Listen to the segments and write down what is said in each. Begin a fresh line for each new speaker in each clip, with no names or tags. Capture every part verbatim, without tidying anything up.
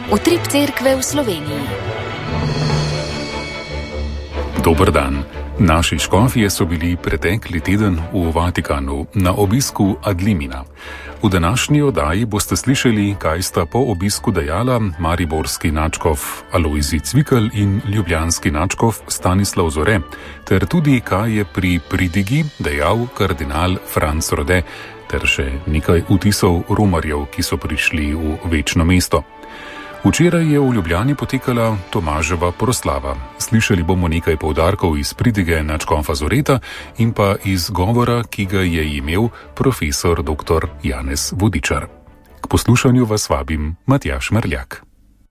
Utrip cerkve v Sloveniji.
Dober dan. Naši škofje so bili pretekli teden v Vatikanu na obisku ad limina. V današnji oddaji boste slišali, kaj sta po obisku dejala mariborski nadškof Alojzij Cvikl in ljubljanski nadškof Stanislav Zore, ter tudi, kaj je pri pridigi dejal kardinal Franc Rode, ter še nekaj vtisov romarjev, ki so prišli v večno mesto. Včeraj je v Ljubljani potekala Tomaževa proslava. Slišali bomo nekaj poudarkov iz pridige nadškofa Zoreta in pa iz govora, ki ga je imel profesor doktor Janez Vodičar. K poslušanju vas vabim Matjaž Merljak.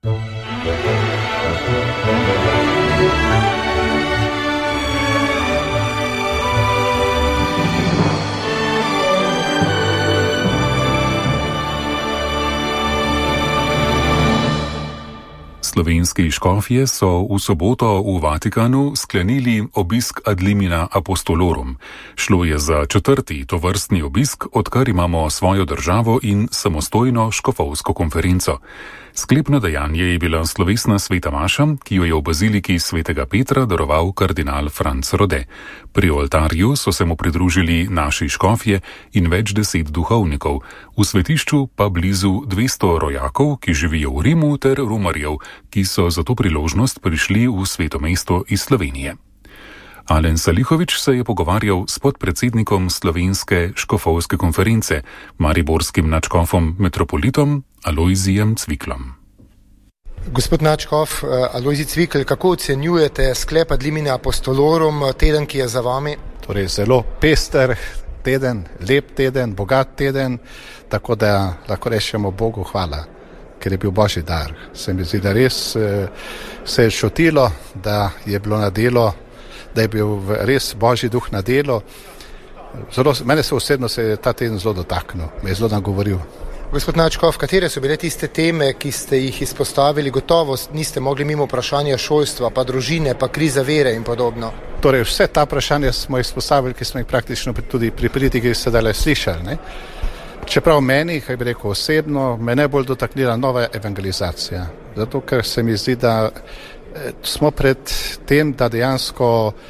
Slovenski škofje so v soboto v Vatikanu sklenili obisk ad limina apostolorum. Šlo je za četrti tovrstni obisk, odkar imamo svojo državo in samostojno škofovsko konferenco. Sklepno dejanje je bila slovesna sveta maša, ki jo je v baziliki svetega Petra daroval kardinal Franc Rode. Pri oltarju so se mu pridružili naši škofje in več deset duhovnikov, v svetišču pa blizu dvesto rojakov, ki živijo v Rimu, ter romarjev, ki so za to priložnost prišli v sveto mesto iz Slovenije. Alen Salihovič se je pogovarjal s podpredsednikom Slovenske škofovske konference, mariborskim nadškofom metropolitom Alojzijem Cviklom.
Gospod nadškof Alojzij Cvikl, kako ocenjujete sklep ad limina apostolorum, teden, ki je za vami?
Torej zelo pester teden, lep teden, bogat teden, tako da lahko rečemo Bogu hvala, ker je bil božji dar. Se mi zdi, da res se je čutilo, da je bilo na delo, da je bil res božji duh na delo. Zelo, mene se osebno se je ta teden zelo dotaknil, me je zelo nagovoril.
Gospod nadškof, katere so bile tiste teme, ki ste jih izpostavili? Gotovo niste mogli mimo vprašanja šolstva, pa družine, pa kriza vere in podobno.
Torej vse ta vprašanja smo izpostavili, ki smo jih praktično tudi pri pridigi sedaj slišali. Ne? Čeprav meni, kaj bi rekel osebno, me najbolj dotaknila nova evangelizacija. Zato, ker se mi zdi, da smo pred tem, da dejansko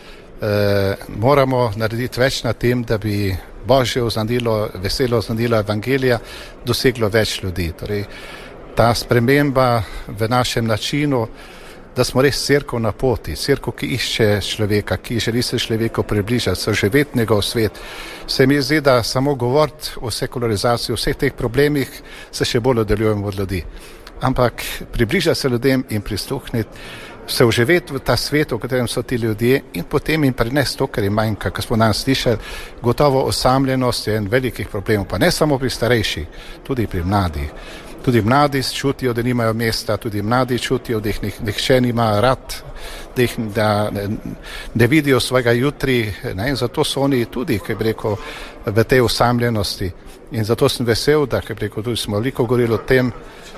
eh, moramo narediti več na tem, da bi božje oznanilo, veselo oznanilo evangelija doseglo več ljudi. Torej, ta sprememba v našem načinu, da smo res cerkev na poti, cerkev, ki išče človeka, ki želi se človeku približati, so živeti njegov svet. Se mi zdi, da samo govoriti o sekularizaciji, o vseh teh problemih se še bolj oddaljujemo od ljudi. Ampak približati se ljudem in prisluhniti, se uživeti v ta svet, v katerem so ti ljudje, in potem jim prinesti to, kar jim manjka, kar smo danes slišali. Gotovo osamljenost je en velikih problemov, pa ne samo pri starejših, tudi pri mladih. Tudi mladi čutijo, da nimajo mesta, tudi mladi čutijo, da jih nihče nima rad, da, jih, da ne, ne vidijo svojega jutri, ne? In zato so oni tudi, kaj bi rekel, v tej osamljenosti. In zato sem vesel, da, kaj bi rekel, tudi smo veliko govorili o tem,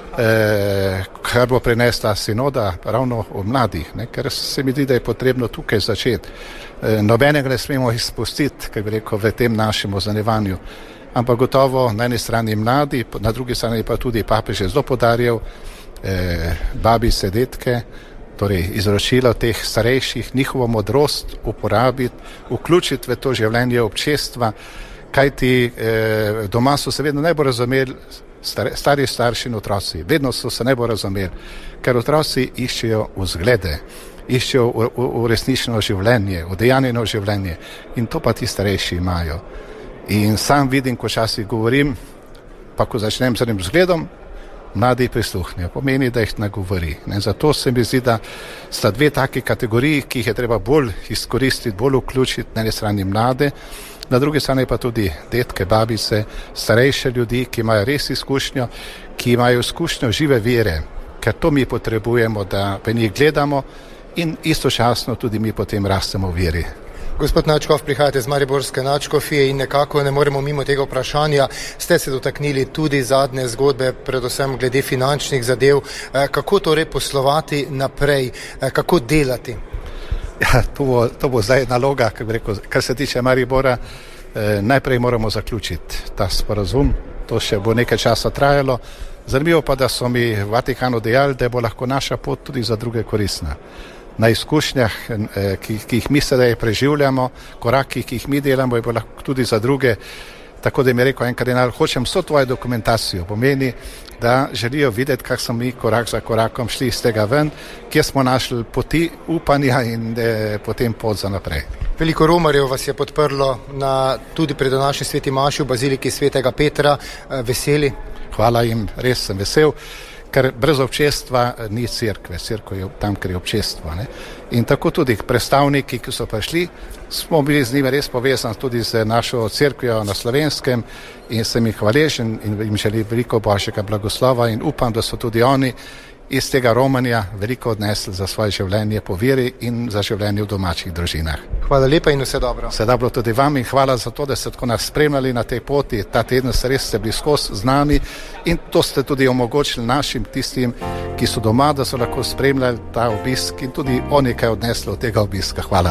Eh, kar bo prinesla sinoda ravno o mladih, ne? Ker se mi zdi, da je potrebno tukaj začeti. Eh, nobenega ne smemo izpustiti, kaj bi rekel, v tem našem oznanevanju. Ampak gotovo na eni strani mladi, na drugi strani pa tudi papež je zelo podarjal eh, babice, detke, torej izročilo teh starejših, njihovo modrost uporabiti, vključiti v to življenje občestva, kajti eh, doma so se vedno najbolj razumeli stari starši in otroci, vedno so se najbolj razumeli, ker otroci iščejo vzglede, iščejo uresničeno življenje, udejanjeno življenje, in to pa ti starejši imajo. In sam vidim, ko časih govorim, pa ko začnem z enim vzgledom, mladi prisluhnejo, pomeni, da jih nagovori. Ne? Zato se mi zdi, da sta dve taki kategoriji, ki jih je treba bolj izkoristiti, bolj vključiti, na eni strani mlade, na drugi strani pa tudi detke, babice, starejše ljudi, ki imajo res izkušnjo, ki imajo izkušnjo žive vere, ker to mi potrebujemo, da v njih gledamo in istočasno tudi mi potem rastemo v veri.
Gospod nadškof, prihajate z mariborske nadškofije in nekako ne moremo mimo tega vprašanja. Ste se dotaknili tudi zadnje zgodbe, predvsem glede finančnih zadev. Kako torej poslovati naprej, kako delati?
Ja, to bo, to bo zdaj naloga, kar, rekel, kar se tiče Maribora. Eh, najprej moramo zaključiti ta sporazum, to še bo nekaj časa trajalo, Zanimivo pa, da so mi v Vatikanu dejali, da bo lahko naša pot tudi za druge koristna. Na izkušnjah, ki, ki jih mi sedaj preživljamo, koraki, ki jih mi delamo, bo lahko tudi za druge. Tako da mi je rekel en kardinal, hočem vso tvojo dokumentacijo, pomeni, da želijo videti, kako smo mi korak za korakom šli iz tega ven, kje smo našli poti upanja in de, potem pot za naprej.
Veliko romarjev vas je podprlo na, tudi pri današnji sveti maši v baziliki svetega Petra. Veseli?
Hvala jim, res sem vesel, ker brez občestva ni cerkve, cerkev je tam, ker je občestvo. Ne? In tako tudi predstavniki, ki so prišli, smo bili z njimi res povezani tudi z našo cerkvijo na Slovenskem in sem jih hvaležen in jim želim veliko božjega blagoslova in upam, da so tudi oni iz tega romanja veliko odnesli za svoje življenje po veri in za življenje v domačih družinah.
Hvala lepa in vse dobro.
Vse dobro tudi vam in hvala za to, da ste tako nas spremljali na tej poti. Ta teden ste res ste bili skozi z nami in to ste tudi omogočili našim tistim, ki so doma, da so lahko spremljali ta obisk in tudi oni kaj odnesli od tega obiska. Hvala.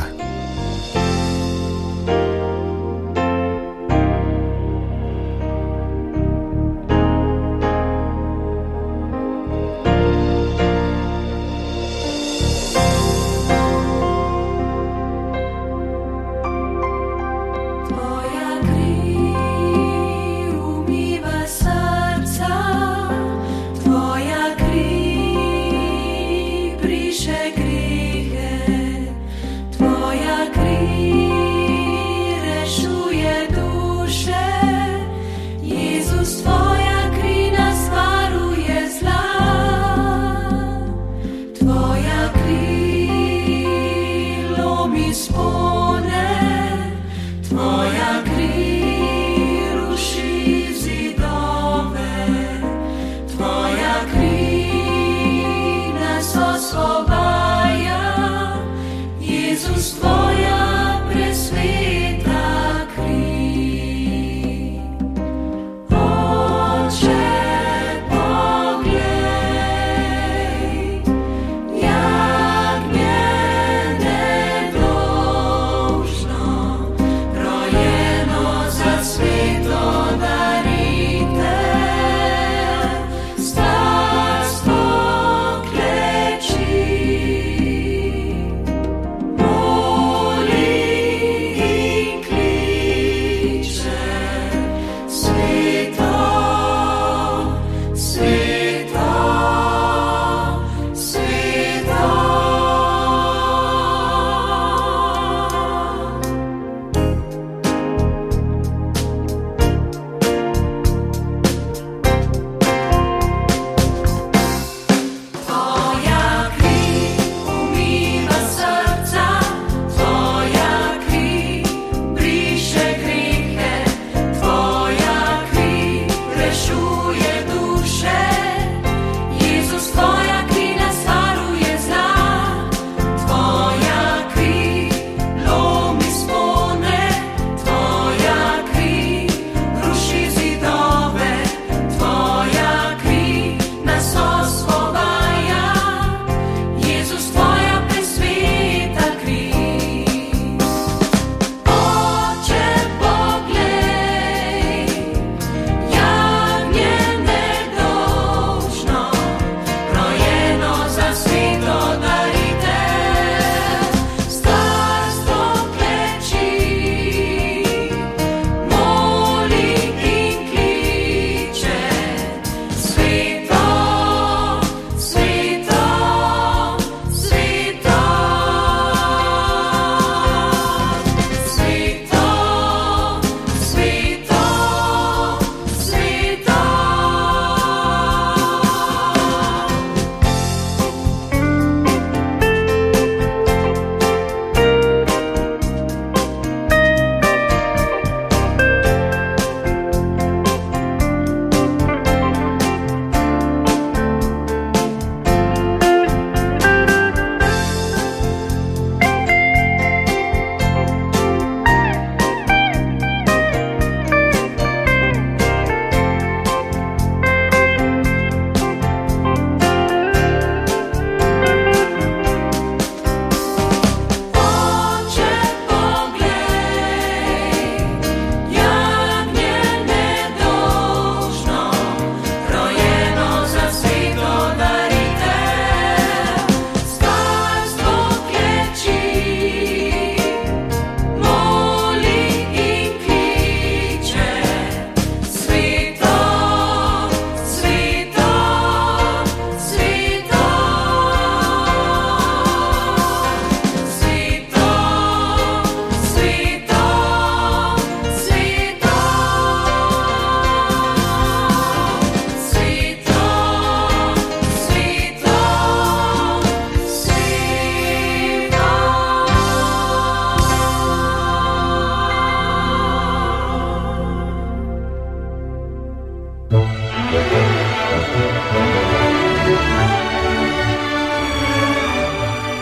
Tvoja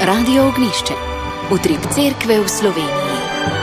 Radio Ognjišče, utrip cerkve v Sloveniji.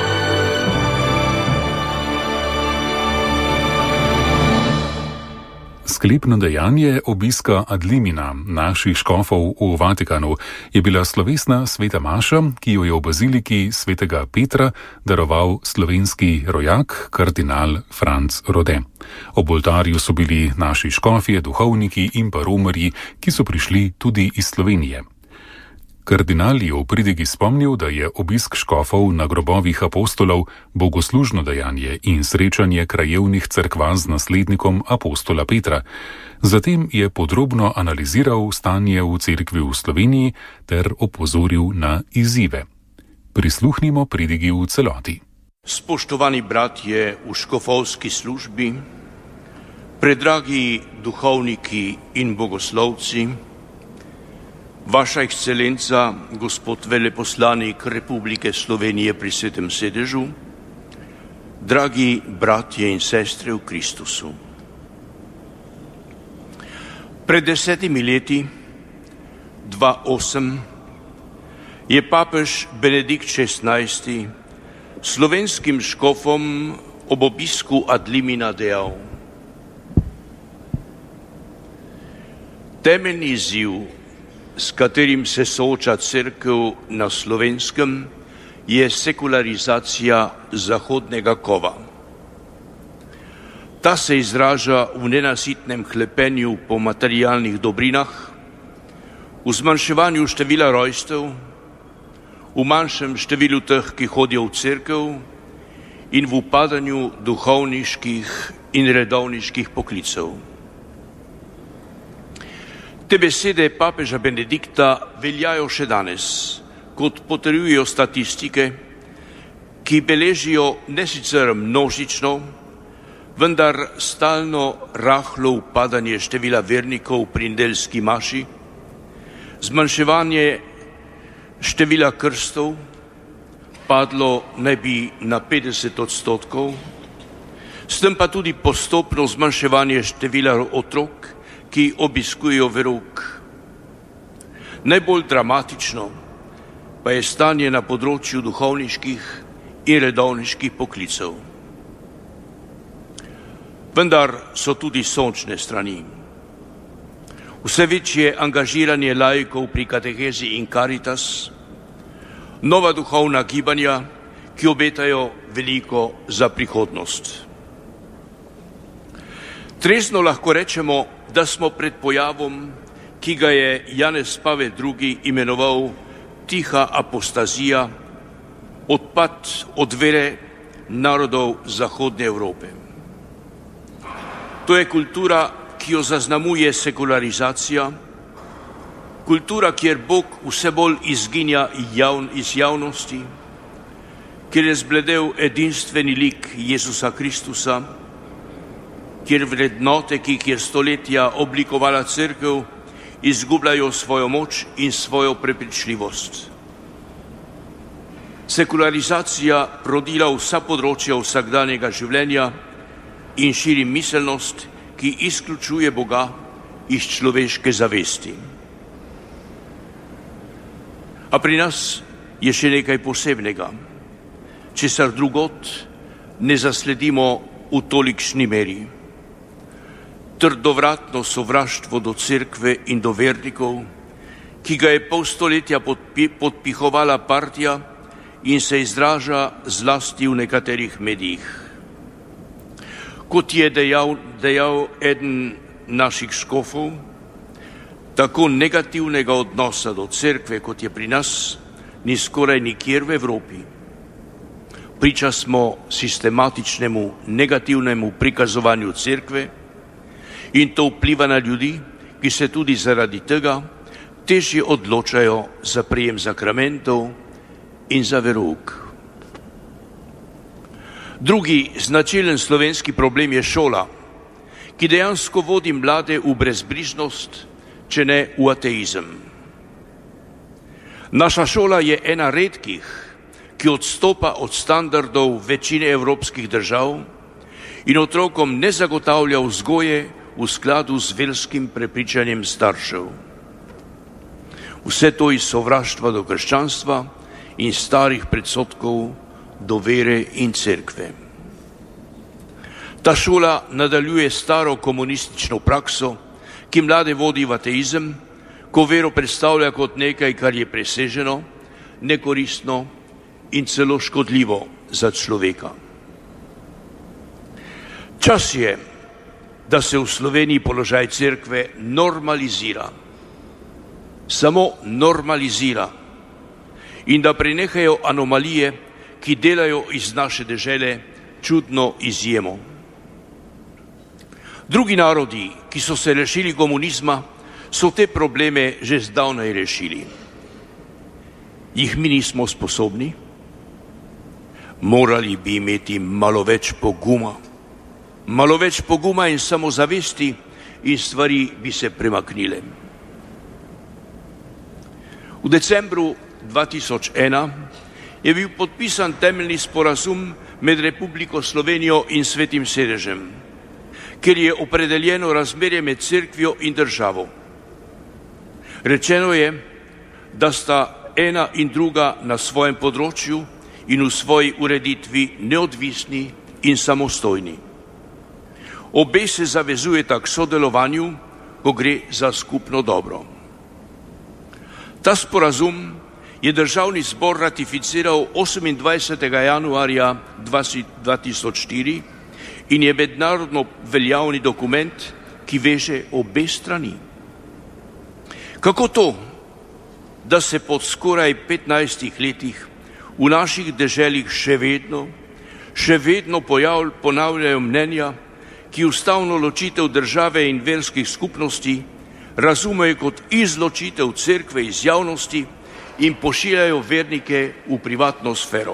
Sklepno dejanje obiska ad limina naših škofov v Vatikanu je bila slovesna sveta maša, ki jo je v baziliki svetega Petra daroval slovenski rojak kardinal Franc Rode. Ob oltarju so bili naši škofje, duhovniki in pa romarji, ki so prišli tudi iz Slovenije. Kardinal je v pridigi spomnil, da je obisk škofov na grobovih apostolov bogoslužno dejanje in srečanje krajevnih cerkva z naslednikom apostola Petra. Zatem je podrobno analiziral stanje v cerkvi v Sloveniji ter opozoril na izzive. Prisluhnimo pridigi v celoti.
Spoštovani bratje v škofovski službi, predragi duhovniki in bogoslovci, Vaša ekscelenca, gospod veleposlanik Republike Slovenije pri Svetem sedežu, dragi bratje in sestre v Kristusu. Pred desetimi leti, dva tisoč osem, je papež Benedikt šestnajsti slovenskim škofom ob obisku ad limina dejal: temeljni izziv, s katerim se sooča cerkev na Slovenskem, je sekularizacija zahodnega kova. Ta se izraža v nenasitnem hlepenju po materialnih dobrinah, v zmanjševanju števila rojstev, v manjšem številu teh, ki hodijo v cerkev, in v upadanju duhovniških in redovniških poklicev. Te besede papeža Benedikta veljajo še danes, kot potrjujejo statistike, ki beležijo ne sicer množično, vendar stalno rahlo upadanje števila vernikov pri nedeljski maši, zmanjševanje števila krstov, padlo naj bi na petdeset odstotkov, s tem pa tudi postopno zmanjševanje števila otrok, ki obiskujejo verouk. Najbolj dramatično pa je stanje na področju duhovniških in redovniških poklicev. Vendar so tudi sončne strani. Vse večje angažiranje laikov pri katehezi in Caritas, nova duhovna gibanja, ki obetajo veliko za prihodnost. Trezno lahko rečemo, da smo pred pojavom, ki ga je Janez Pavel drugi imenoval tiha apostazija, odpad od vere narodov Zahodne Evrope. To je kultura, ki jo zaznamuje sekularizacija, kultura, kjer Bog vse bolj izginja iz javnosti, kjer je zbledel edinstveni lik Jezusa Kristusa, kjer vrednote, ki jih je stoletja oblikovala cerkev, izgubljajo svojo moč in svojo prepričljivost. Sekularizacija rodila vsa področja vsakdanjega življenja in širi miselnost, ki izključuje Boga iz človeške zavesti. A pri nas je še nekaj posebnega, česar drugod ne zasledimo v tolikšni meri. Trdovratno sovraštvo do cerkve in do vernikov, ki ga je pol stoletja podpi, podpihovala partija in se izraža zlasti v nekaterih medijih. Kot je dejal, dejal eden naših škofov, tako negativnega odnosa do cerkve, kot je pri nas, ni skoraj nikjer v Evropi. Priča smo sistematičnemu negativnemu prikazovanju cerkve, in to vpliva na ljudi, ki se tudi zaradi tega težje odločajo za prijem zakramentov in za verouk. Drugi značilen slovenski problem je šola, ki dejansko vodi mlade v brezbrižnost, če ne v ateizem. Naša šola je ena redkih, ki odstopa od standardov večine evropskih držav in otrokom ne zagotavlja vzgoje v skladu z verskim prepričanjem staršev. Vse to iz sovraštva do krščanstva in starih predsodkov do vere in cerkve. Ta šola nadaljuje staro komunistično prakso, ki mlade vodi v ateizem, ko vero predstavlja kot nekaj, kar je preseženo, nekoristno in celo škodljivo za človeka. Čas je, da se v Sloveniji položaj cerkve normalizira. Samo normalizira in da prenehajo anomalije, ki delajo iz naše dežele čudno izjemo. Drugi narodi, ki so se rešili komunizma, so te probleme že zdavnaj rešili. Jih mi nismo sposobni? Morali bi imeti malo več poguma, malo več poguma in samozavesti in stvari bi se premaknile. V decembru dva tisoč ena je bil podpisan temeljni sporazum med Republiko Slovenijo in Svetim sedežem, ker je opredeljeno razmerje med cerkvijo in državo. Rečeno je, da sta ena in druga na svojem področju in v svoji ureditvi neodvisni in samostojni. Obe se zavezujeta k sodelovanju, ko gre za skupno dobro. Ta sporazum je državni zbor ratificiral osemindvajsetega januarja dva tisoč štiri in je mednarodno veljavni dokument, ki veže obe strani. Kako to, da se po skoraj petnajstih letih v naših deželah še vedno, še vedno pojav, ponavljajo mnenja, ki ustavno ločitev države in verskih skupnosti razumejo kot izločitev cerkve iz javnosti in pošiljajo vernike v privatno sfero.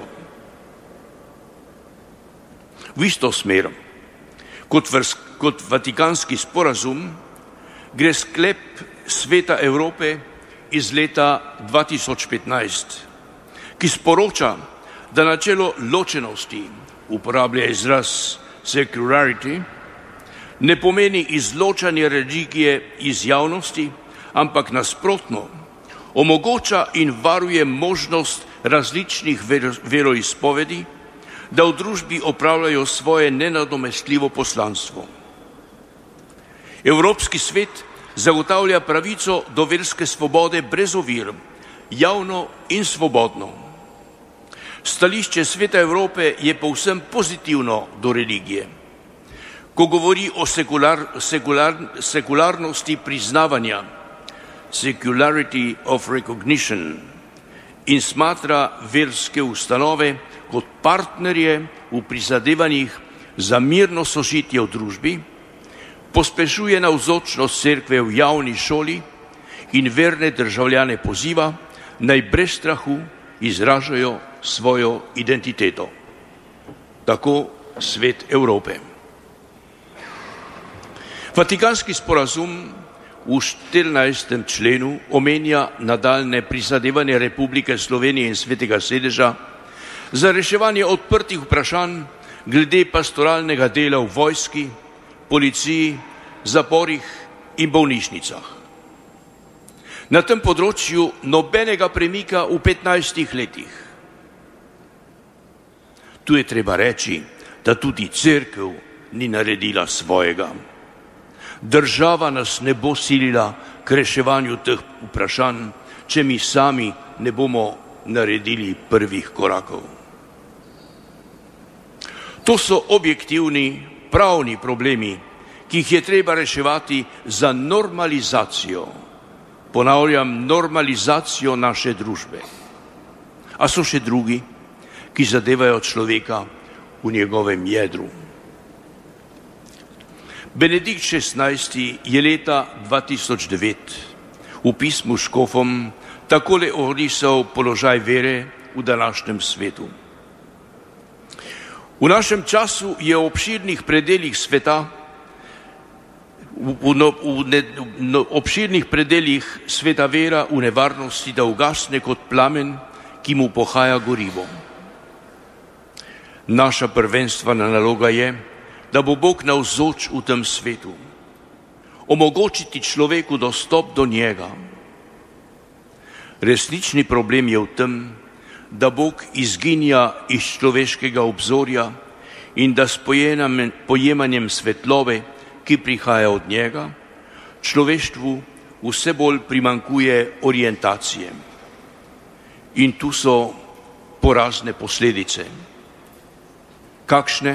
V isto smer, kot, vrs, kot Vatikanski sporazum, gre sklep Sveta Evrope iz leta dva tisoč petnajst, ki sporoča, da načelo ločenosti, uporablja izraz secularity, ne pomeni izločanje religije iz javnosti, ampak nasprotno, omogoča in varuje možnost različnih veroizpovedi, da v družbi opravljajo svoje nenadomestljivo poslanstvo. Evropski svet zagotavlja pravico do verske svobode brez ovir, javno in svobodno. Stališče Sveta Evrope je povsem pozitivno do religije. Ko govori o sekular, sekular, sekularnosti priznavanja, secularity of recognition, in smatra verske ustanove kot partnerje v prizadevanjih za mirno sožitje v družbi, pospešuje navzočnost cerkve v javni šoli in verne državljane poziva, naj brez strahu izražajo svojo identiteto. Tako Svet Evrope. Vatikanski sporazum v štirinajstem členu omenja nadaljne prizadevanje Republike Slovenije in Svetega sedeža za reševanje odprtih vprašanj glede pastoralnega dela v vojski, policiji, zaporih in bolnišnicah. Na tem področju nobenega premika v petnajstih letih. Tu je treba reči, da tudi cerkev ni naredila svojega. Država nas ne bo silila k reševanju teh vprašanj, če mi sami ne bomo naredili prvih korakov. To so objektivni, pravni problemi, ki jih je treba reševati za normalizacijo, ponavljam, normalizacijo naše družbe. A so še drugi, ki zadevajo človeka v njegovem jedru. Benedikt šestnajsti je leta dva tisoč devet v pismu škofom takole orisal položaj vere v današnjem svetu. V našem času je v obširnih predeljih sveta, v, v, v, ne, v obširnih predeljih sveta vera v nevarnosti, da ugasne kot plamen, ki mu pohaja gorivo. Naša prvenstvena naloga je, da bo Bog navzoč v tem svetu, omogočiti človeku dostop do njega. Resnični problem je v tem, da Bog izginja iz človeškega obzorja in da s pojemanjem svetlobe, ki prihaja od njega, človeštvu vse bolj primanjkuje orientacije. In tu so porazne posledice. Kakšne?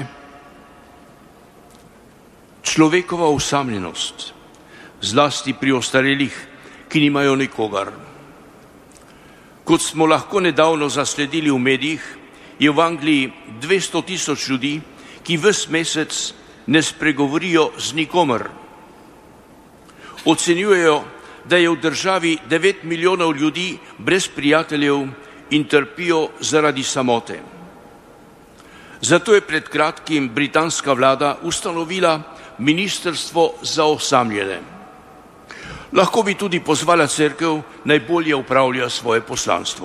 Človekova osamljenost, zlasti pri ostarelih, ki nimajo nikogar. Kot smo lahko nedavno zasledili v medijih, je v Angliji dvesto tisoč ljudi, ki ves mesec ne spregovorijo z nikomer. Ocenjujejo, da je v državi devet milijonov ljudi brez prijateljev in trpijo zaradi samote. Zato je pred kratkim britanska vlada ustanovila Ministrstvo za osamljene. Lahko bi tudi pozvala cerkev, naj bolje upravlja svoje poslanstvo.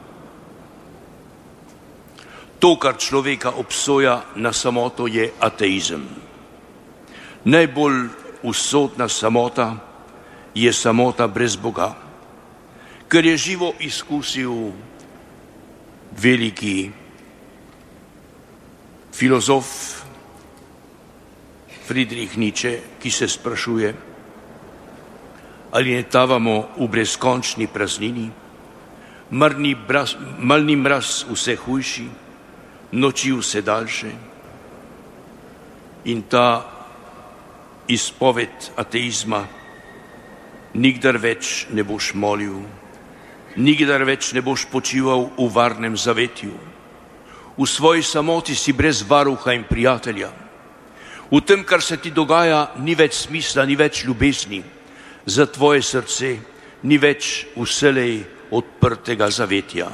To, kar človeka obsoja na samoto, je ateizem. Najbolj usodna samota je samota brez Boga, ker je živo izkusil veliki filozof Friedrich Nietzsche, ki se sprašuje, ali ne tavamo v brezkončni praznini, marni mraz, malni mraz vse hujši, noči vse daljše. In ta izpoved ateizma: nikdar več ne boš molil, nikdar več ne boš počival v varnem zavetju, v svoji samoti si brez varuha in prijatelja, v tem, kar se ti dogaja, ni več smisla, ni več ljubezni, za tvoje srce ni več vselej odprtega zavetja.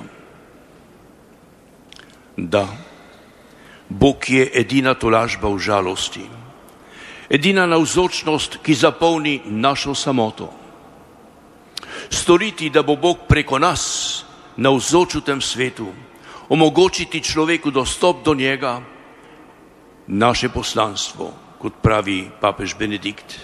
Da, Bog je edina tolažba v žalosti, edina navzočnost, ki zapolni našo samoto. Storiti, da bo Bog preko nas navzoč v tem svetu, omogočiti človeku dostop do njega, naše poslanstvo, kot pravi papež Benedikt.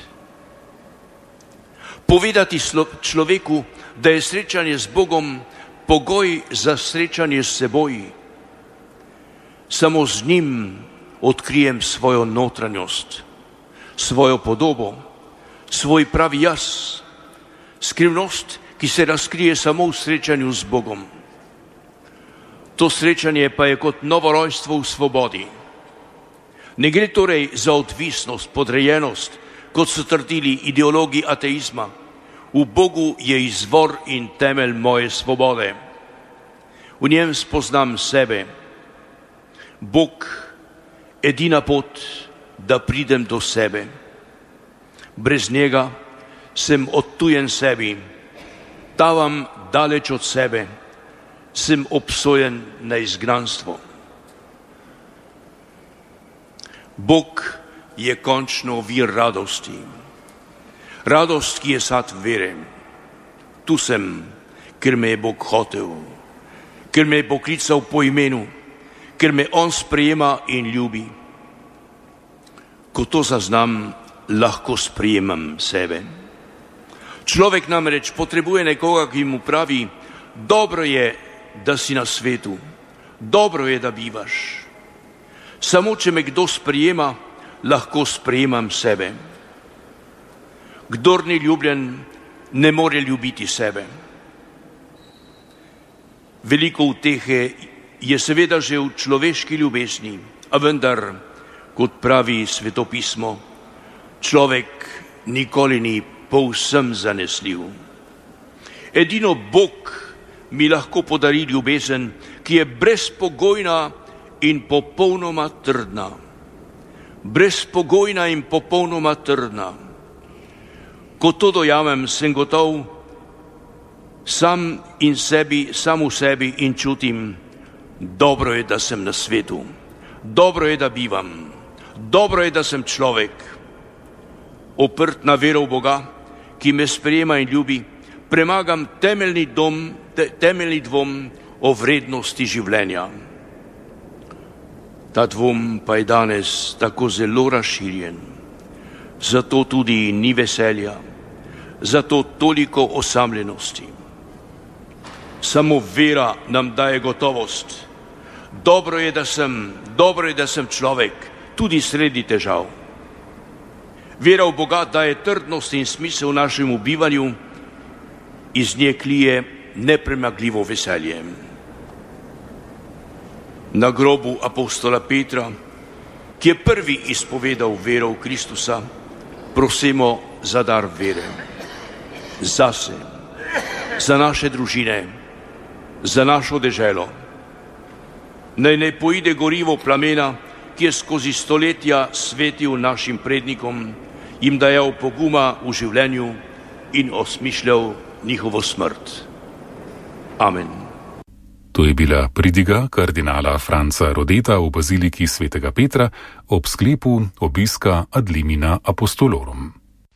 Povedati človeku, da je srečanje z Bogom pogoj za srečanje s seboj. Samo z njim odkrijem svojo notranjost, svojo podobo, svoj pravi jaz, skrivnost, ki se razkrije samo v srečanju z Bogom. To srečanje pa je kot novorojstvo v svobodi. Ne gre torej za odvisnost, podrejenost, kot so trdili ideologi ateizma. V Bogu je izvor in temelj moje svobode. V njem spoznam sebe. Bog, edina pot, da pridem do sebe. Brez njega sem odtujen sebi, tavam daleč od sebe, sem obsojen na izgnanstvo. Bog je končno vir radosti. Radost, ki je sad vere. Tu sem, ker me je Bog hotel, ker me je poklical po imenu, ker me On sprejema in ljubi. Ko to zaznam, lahko sprejemam sebe. Človek namreč potrebuje nekoga, ki mu pravi: dobro je, da si na svetu, dobro je, da bivaš. Samo če me kdo sprejema, lahko sprejemam sebe. Kdor ni ljubljen, ne more ljubiti sebe. Veliko utehe je seveda že v človeški ljubezni, a vendar, kot pravi svetopismo, človek nikoli ni povsem zanesljiv. Edino Bog mi lahko podari ljubezen, ki je brezpogojna in popolnoma trdna. Brezpogojna in popolnoma trdna. Ko to dojamem, sem gotov sam in sebi, sam v sebi in čutim, dobro je, da sem na svetu, dobro je, da bivam, dobro je, da sem človek, oprt na vero v Boga, ki me sprejema in ljubi, premagam temeljni, dom, te, temeljni dvom o vrednosti življenja. Ta dvom pa je danes tako zelo razširjen, zato tudi ni veselja, zato toliko osamljenosti. Samo vera nam daje gotovost. Dobro je, da sem, dobro je, da sem človek, tudi sredi težav. Vera v Boga daje trdnost in smisel našemu bivanju, iz nje klije nepremagljivo veselje. Na grobu apostola Petra, ki je prvi izpovedal vero v Kristusa, prosimo za dar vere. Zase, za naše družine, za našo deželo. Naj ne poide gorivo plamena, ki je skozi stoletja svetil našim prednikom, jim dajal poguma v življenju in osmišljal njihovo smrt. Amen.
To je bila pridiga kardinala Franca Rodeta v baziliki svetega Petra ob sklepu obiska Ad limina apostolorum.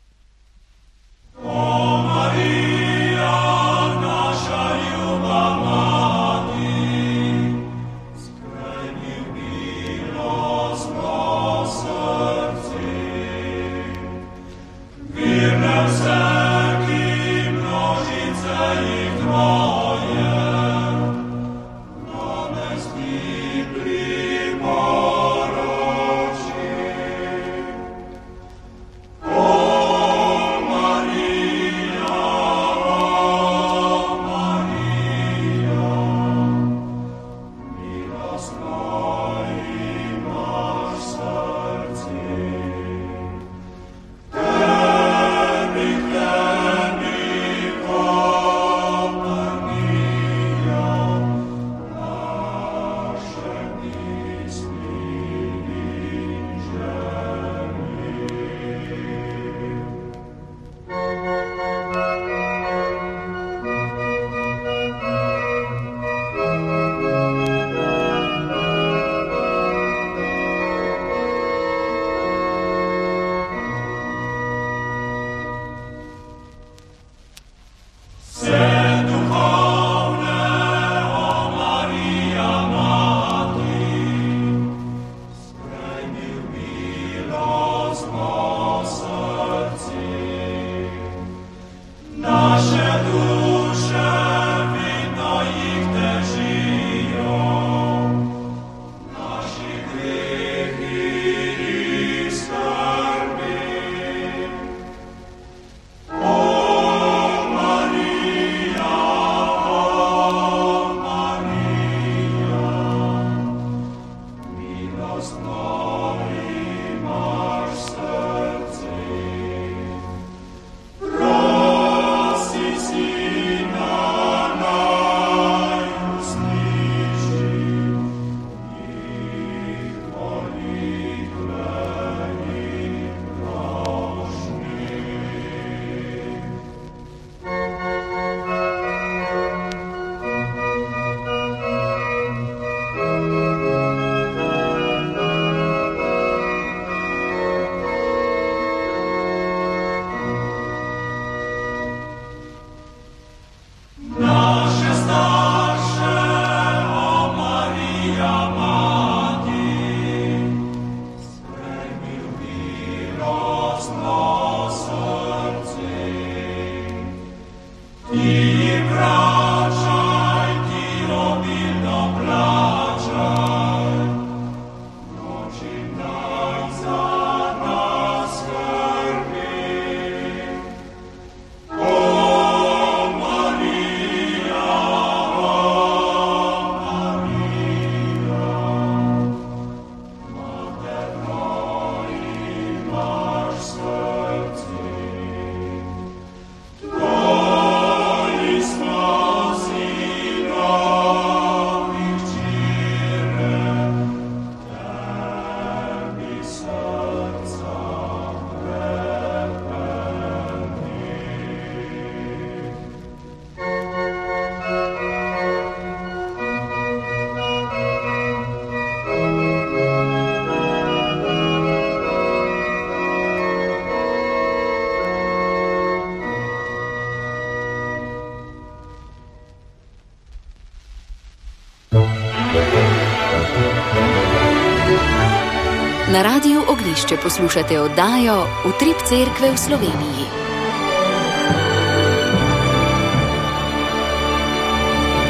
Na Radiu Ognjišče poslušate oddajo Utrip Cerkve v Sloveniji.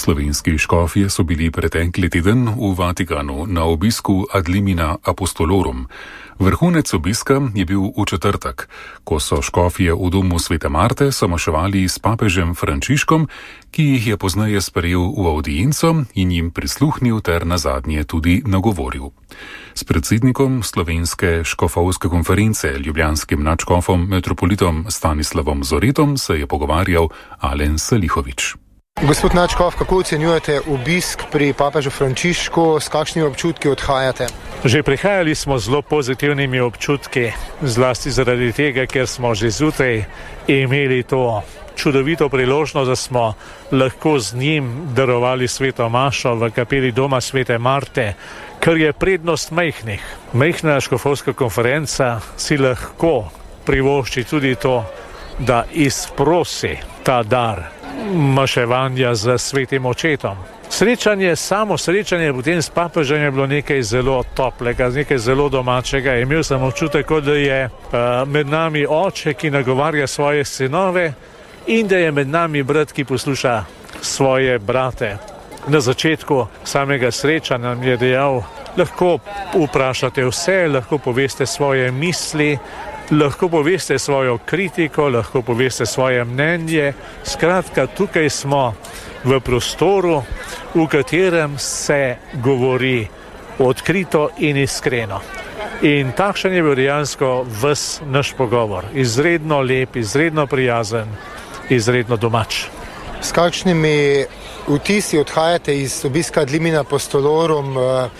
Slovenski škofje so bili pretekli teden v Vatikanu na obisku ad limina apostolorum. Vrhunec obiska je bil v četrtek, ko so škofje v domu svete Marte somaševali s papežem Frančiškom, ki jih je pozneje sprejel v avdienco in jim prisluhnil ter nazadnje tudi nagovoril. S predsednikom Slovenske škofovske konference, ljubljanskim nadškofom metropolitom Stanislavom Zoretom, se je pogovarjal Alen Salihović.
Gospod nadškof, kako ocenjujete obisk pri papežu Frančišku, s kakšnimi občutki odhajate?
Že prihajali smo z zelo pozitivnimi občutki, zlasti zaradi tega, ker smo že zjutraj imeli to čudovito priložnost, da smo lahko z njim darovali sveto mašo v kapeli doma svete Marte, kar je prednost majhnih. Majhna škofovska konferenca si lahko privošči tudi to, da izprosi ta dar maševanja z svetim očetom. Srečanje, samo srečanje potem s papežem je bilo nekaj zelo toplega, nekaj zelo domačega. Imel sem občutek, da je uh, med nami oče, ki nagovarja svoje sinove, in da je med nami brat, ki posluša svoje brate. Na začetku samega srečanja nam je dejal, lahko vprašate vse, lahko poveste svoje misli, lahko poveste svojo kritiko, lahko poveste svoje mnenje. Skratka, tukaj smo v prostoru, v katerem se govori odkrito in iskreno. In takšen je bil dejansko ves naš pogovor. Izredno lep, izredno prijazen, izredno domač.
S kakšnimi vtisi odhajate iz obiska ad limina apostolorum,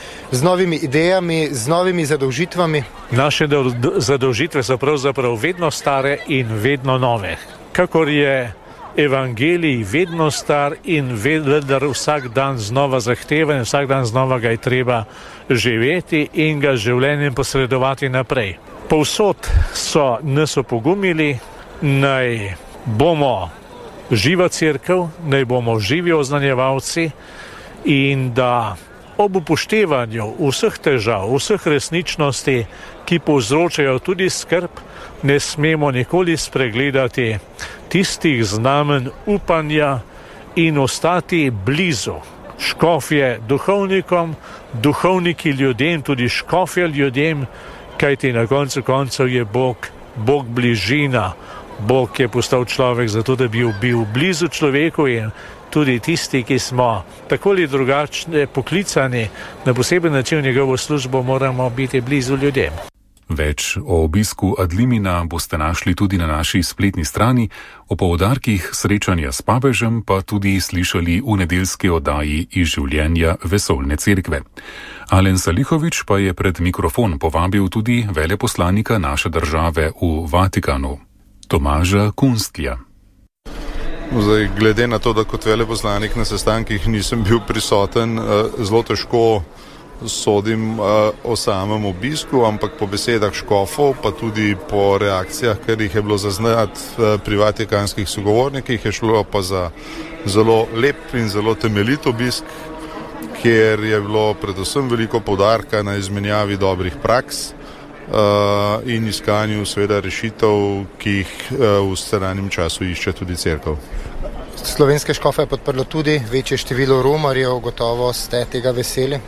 z novimi idejami, z novimi zadolžitvami?
Naše zadolžitve so pravzaprav vedno stare in vedno nove. Kakor je evangelij vedno star in vendar vsak dan znova zahteven, vsak dan znova ga je treba živeti in ga življenjem posredovati naprej. Povsod so nas opogumili, naj bomo živa cerkev, naj bomo živi oznanjevalci in da ob upoštevanju vseh težav, vseh resničnosti, ki povzročajo tudi skrb, ne smemo nikoli spregledati tistih znamenj upanja in ostati blizu. Škofje duhovnikom, duhovniki ljudem, tudi škofje ljudem, kajti na koncu koncev je Bog, Bog bližina. Bog je postal človek zato, da bi bil blizu človeku in tudi tisti, ki smo tako ali drugačne poklicani na poseben način v njegovo službo, moramo biti blizu ljudem.
Več o obisku ad limina boste našli tudi na naši spletni strani, o poudarkih srečanja s papežem pa tudi slišali v nedeljski oddaji iz življenja Vesoljne cerkve. Alen Salihović pa je pred mikrofon povabil tudi veleposlanika naše države v Vatikanu, Tomaža Kunstlja.
Zdaj, glede na to, da kot veleposlanik na sestankih nisem bil prisoten, zelo težko sodim o samem obisku, ampak po besedah škofov, pa tudi po reakcijah, ker jih je bilo zaznati pri vatikanskih sogovornikih, je šlo pa za zelo lep in zelo temeljit obisk, kjer je bilo predvsem veliko poudarka na izmenjavi dobrih praks in iskanju seveda rešitev, ki jih v sedanjem času išče tudi cerkev.
Slovenske škofe je podprlo tudi večje število romarjev, gotovo ste tega veseli?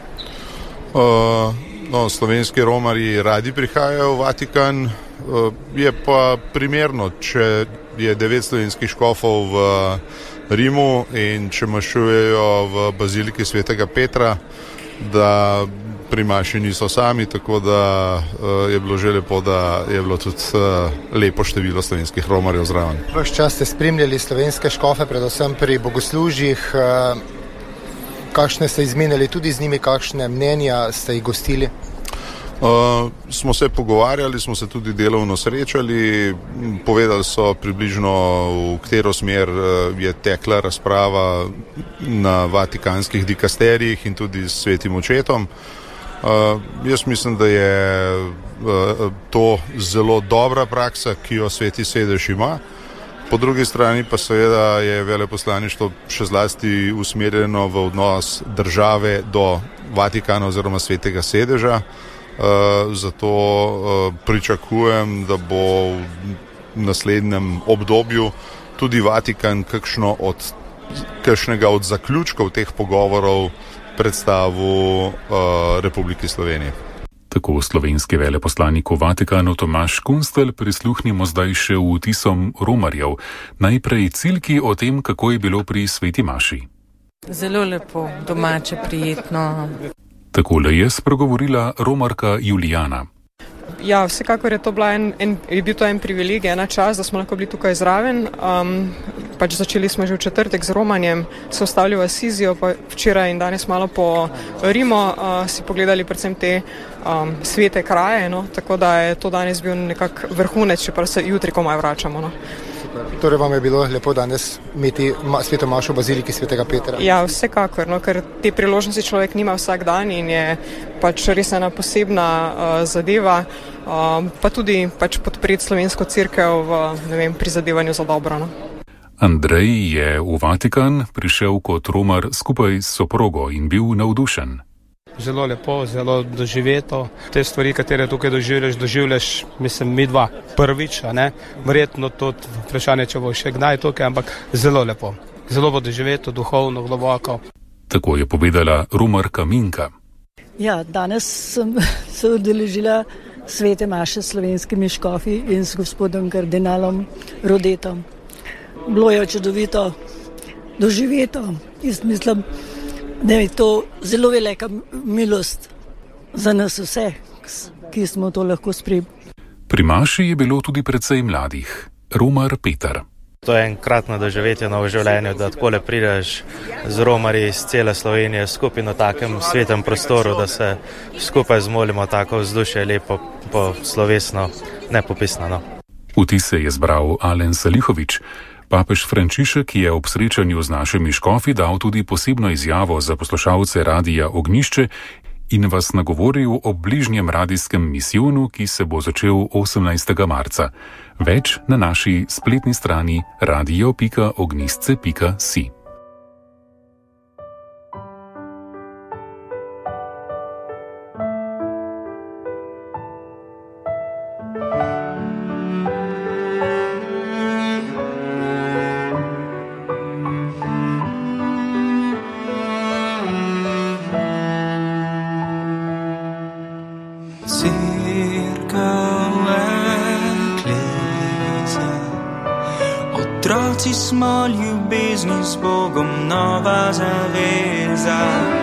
Uh, no, slovenski romarji radi prihajajo v Vatikan, uh, je pa primerno, če je devet slovenskih škofov v Rimu in če mašujejo v baziliki svetega Petra, da pri maši niso sami, tako da uh, je bilo že lepo, da je bilo tudi uh, lepo število slovenskih romarjev zraven.
Vaš čas ste spremljali slovenske škofe, predvsem pri bogoslužjih. Uh, Kakšne ste izmenjali tudi z njimi, kakšne mnenja ste jih gostili?
Uh, smo se pogovarjali, smo se tudi delovno srečali, povedali so približno, v katero smer je tekla razprava na vatikanskih dikasterijih in tudi s svetim očetom. Uh, jaz mislim, da je uh, to zelo dobra praksa, ki jo sveti sedež ima. Po drugi strani pa seveda je veleposlaništvo še zlasti usmerjeno v odnos države do Vatikana oziroma svetega sedeža. Zato pričakujem, da bo v naslednjem obdobju tudi Vatikan kakšno od kakšnega od zaključkov teh pogovorov predstavil uh, Republiki Sloveniji.
Tako slovenski veleposlanik v Vatikanu Tomaž Kunstelj, prisluhnimo zdaj še vtisom romarjev. Najprej Cilki o tem, kako je bilo pri sveti maši.
Zelo lepo, domače, prijetno.
Takole je spregovorila romarka Julijana.
Ja, vsekakor je, to bila en, en, je bil to en privilegij, ena čas, da smo lahko bili tukaj zraven. Um, pač začeli smo že v četrtek z romanjem, se ostali v Asizijo, pa včeraj in danes malo po Rimu, uh, si pogledali predvsem te um, svete kraje, no? Tako da je to danes bil nekak vrhunec, čeprav se jutri komaj vračamo. No?
Torej vam je bilo lepo danes imeti sveto mašo v baziliki svetega Petra?
Ja, vsekakor, no, ker te priložnosti človek nima vsak dan in je pač res ena posebna uh, zadeva, uh, pa tudi pač podpreti slovensko cerkev v, ne vem, prizadevanju za dobro. No.
Andrej je v Vatikan prišel kot romar skupaj s soprogo in bil navdušen.
Zelo lepo, zelo doživeto. Te stvari, katere tukaj doživljaš, doživljaš, mislim, mi dva prvič, a ne? Verjetno tudi vprašanje, če bo še kdaj tukaj, ampak zelo lepo. Zelo bo doživeto, duhovno, globoko.
Tako je povedala romarka Minka.
Ja, danes sem se udeležila svete maše s slovenskimi škofi in s gospodom kardinalom Rodetom. Bilo je čudovito, doživeto. Jaz mislim, da je to zelo velika milost za nas vse, ki smo to lahko sprejeli.
Pri maši je bilo tudi precej mladih. Romar Peter.
To je enkratno doživetje v življenju, da takole prideš z romarji iz cele Slovenije skupaj na takem svetem prostoru, da se skupaj zmolimo, tako vzdušje lepo, po slovesno, nepopisno. No.
Vtise je zbral Alen Salihovič. Papež Frančišek je ob srečanju z našimi škofi dal tudi posebno izjavo za poslušalce Radia Ognjišče in vas nagovoril o bližnjem radijskem misijonu, ki se bo začel osemnajstega marca. Več na naši spletni strani radio pika ognjišče pika si.
Otroci smo ljubezni s Bogom, nova zaveza.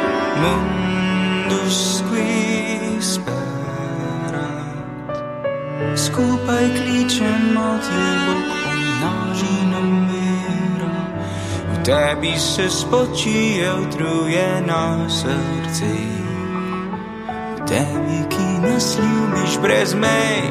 Mundus qui sperat. Skupaj kličemo ti, Bog, pomnoži nam vero. V tebi se spočije utrujeno srce. V tebi, ki nas ljubiš brez mej.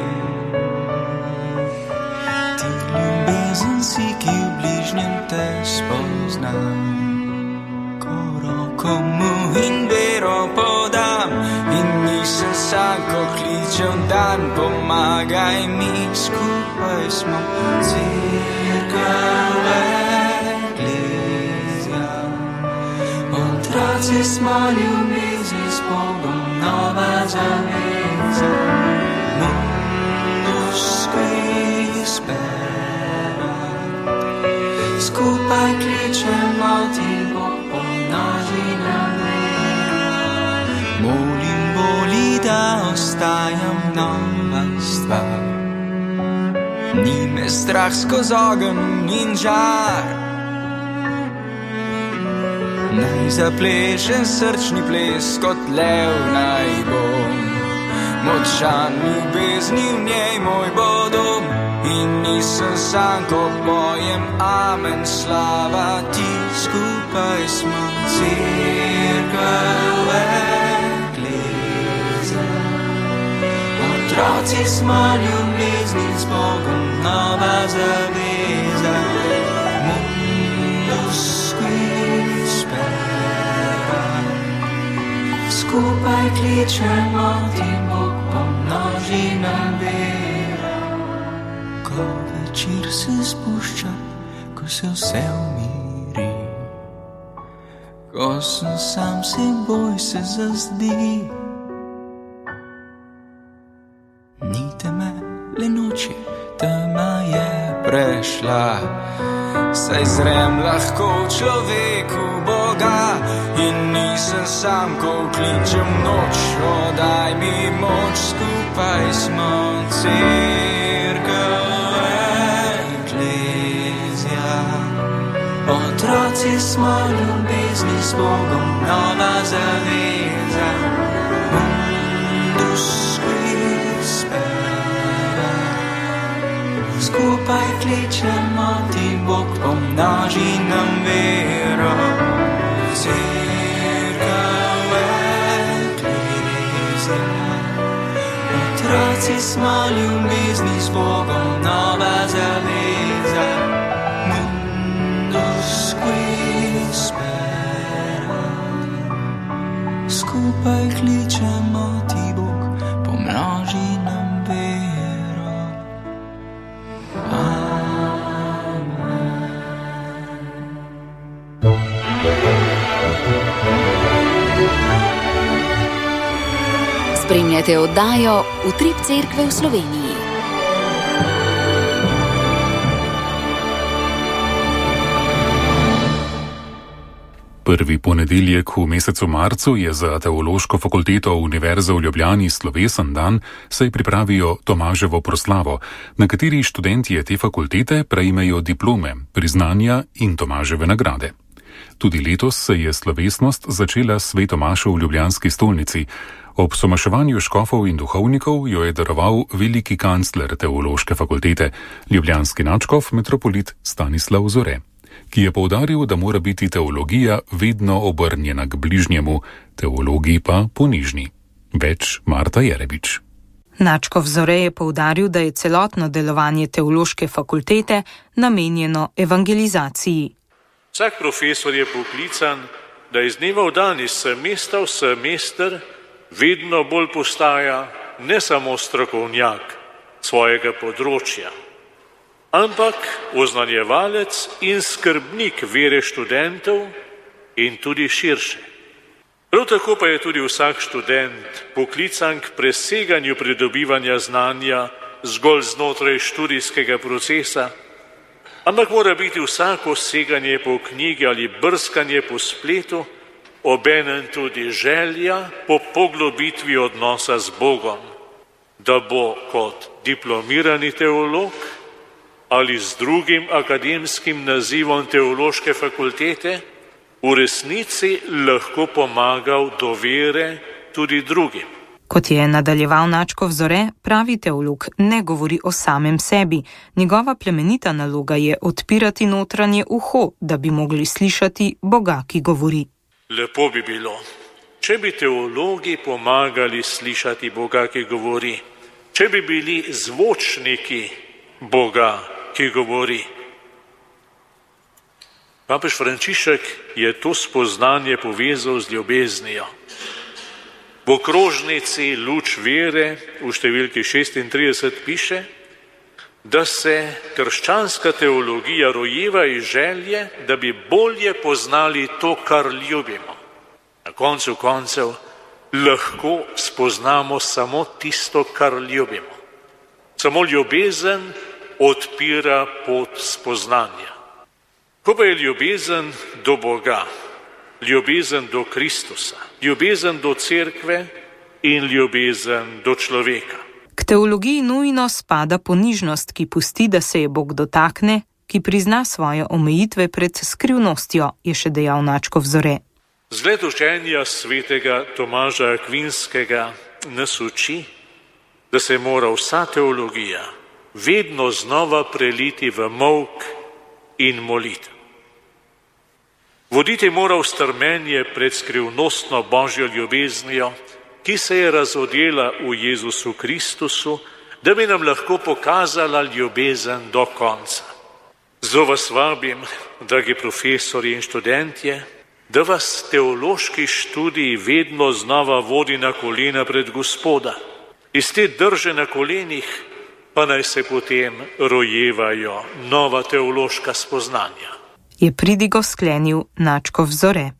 Ljubezen si, ki v bližnjem te spoznam. Ko roko mu in vero podam, in nisem sam, ko kličem dan, pomagaj mi, skupaj smo cerkev eklezija. Otroci smo ljubezni s Bogom, nova zaveza. Mundus qui sperat. Skupaj kličemo ti, Bog, pomnoži nam vero. Molim, boli, da ostajam nova stvar. Ni me strah skozi ogenj in žar. Naj zaplešen srčni ples kot lev naj bom. Močan ljubezni v njej moj bo dom. In nisem sam, ko pojem amen, slava ti, skupaj smo cerkev eklezija. Otroci smo ljubezni s Bogom, nova zaveza. Mundus qui sperat. Skupaj kličemo ti, Bog, pomnoži nam vero. Ko večer se spušča, ko se vse umiri, ko sem sam, se boj se zazdi. Ni teme, le noč je, tema je prešla. saj zrem lahko človeku Boga in nisem sam, ko kličem noč, daj mi moč, skupaj smo cerkev eklezija. Otroci smo ljubezni s Bogom, nova zaveza. Mundus quis spera. Skupaj kličemo ti, Bog, pomnoži nam vero. Cerkev eklezija. Otroci smo ljubezni s Bogom, nova zaveza. Mundus quis spera. Skupaj kličemo ti, Bog, pomnoži nam vero.
Spremljate oddajo Utrip Cerkve v Sloveniji.
Prvi ponedeljek v mesecu marcu je za Teološko fakulteto Univerze v Ljubljani slovesen dan, saj pripravijo Tomaževo proslavo, na kateri študentje te fakultete prejmejo diplome, priznanja in Tomaževe nagrade. Tudi letos se je slovesnost začela s svetomašo v ljubljanski stolnici. Ob somaševanju škofov in duhovnikov jo je daroval veliki kancler Teološke fakultete, ljubljanski nadškof metropolit Stanislav Zore, ki je poudaril, da mora biti teologija vedno obrnjena k bližnjemu, teologi pa ponižni. Več Marta Jerebič.
Nadškof Zore je poudaril, da je celotno delovanje Teološke fakultete namenjeno evangelizaciji.
Vsak profesor je poklican, da iz dneva v dan, iz semestra v semester, vedno bolj postaja ne samo strokovnjak svojega področja, ampak oznanjevalec in skrbnik vere študentov in tudi širše. Prav tako pa je tudi vsak študent poklican k preseganju pridobivanja znanja zgolj znotraj študijskega procesa, ampak mora biti vsako seganje po knjigi ali brskanje po spletu obenem tudi želja po poglobitvi odnosa z Bogom, da bo kot diplomirani teolog ali z drugim akademskim nazivom Teološke fakultete v resnici lahko pomagal do vere tudi drugim.
Kot je nadaljeval nadškof Zore, pravi teolog ne govori o samem sebi. Njegova plemenita naloga je odpirati notranje uho, da bi mogli slišati Boga, ki govori.
Lepo bi bilo, če bi teologi pomagali slišati Boga, ki govori, če bi bili zvočniki Boga, ki govori. Papež Frančišek je to spoznanje povezal z ljubeznijo. V okrožnici Luč vere v številki šestintrideset piše, da se krščanska teologija rojeva iz želje, da bi bolje poznali to, kar ljubimo. Na koncu koncev lahko spoznamo samo tisto, kar ljubimo. Samo ljubezen odpira pot spoznanja. Ko pa je ljubezen do Boga, ljubezen do Kristusa, ljubezen do cerkve in ljubezen do človeka.
K teologiji nujno spada ponižnost, ki pusti, da se je Bog dotakne, ki prizna svoje omejitve pred skrivnostjo, je še dejal nadškof Zore.
Zgled učenja svetega Tomaža Akvinskega nas uči, da se mora vsa teologija vedno znova preliti v molk in molitev. Voditi mora v strmenje pred skrivnostno Božjo ljubeznijo, ki se je razodela v Jezusu Kristusu, da bi nam lahko pokazala ljubezen do konca. Zato vas vabim, dragi profesori in študentje, da vas teološki študij vedno znova vodi na kolena pred Gospoda. Iz te drže na kolenih pa naj se potem rojevajo nova teološka spoznanja.
Je pridigo sklenil nadškof Zore.